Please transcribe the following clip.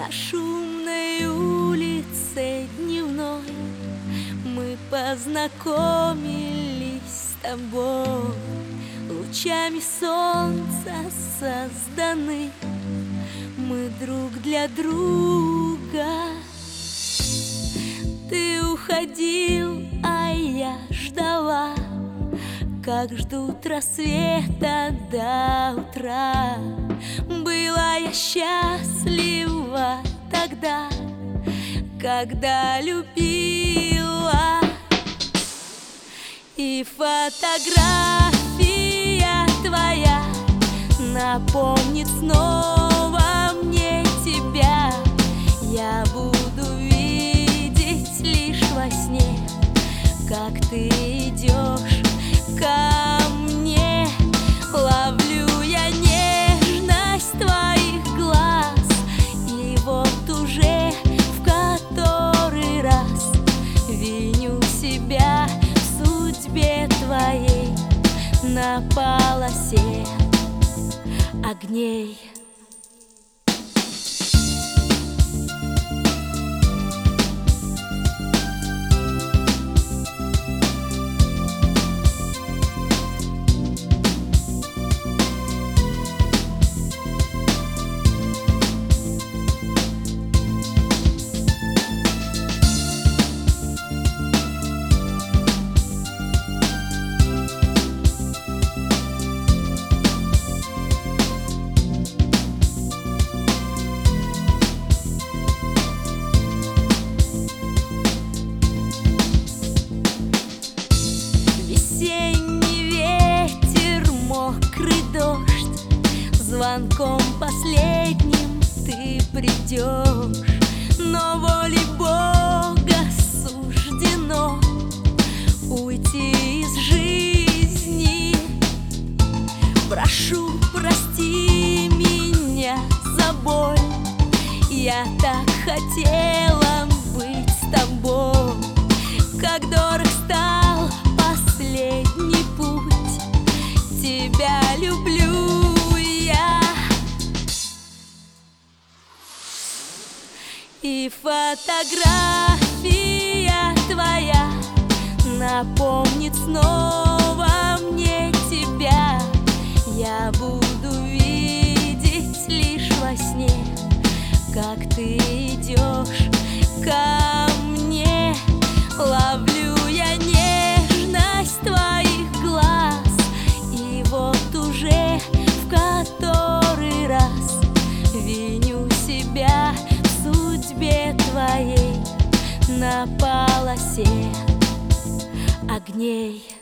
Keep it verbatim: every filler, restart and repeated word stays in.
На шумной улице дневной мы познакомились с тобой. Лучами солнца созданы мы друг для друга. Ты уходил, а я ждала, как ждут рассвета до утра. Была я счастлива тогда, когда любила. И фотография твоя напомнит снова мне тебя. Я буду видеть лишь во сне, как ты идешь ко мне. Ловлю я нежность твоих глаз, и вот уже в который раз виню себя в судьбе твоей на полосе огней. Звонком последним ты придешь, но волей Бога суждено уйти из жизни. Прошу, прости меня за боль, я так хотела быть с тобой. Как дорог стал последний путь, тебя люблю. И фотография твоя напомнит снова мне тебя. Я буду видеть лишь во сне, как ты идешь ко мне. Ловлю я нежность твоих глаз, и вот уже в который раз виню себя судьбе твоей на полосе огней.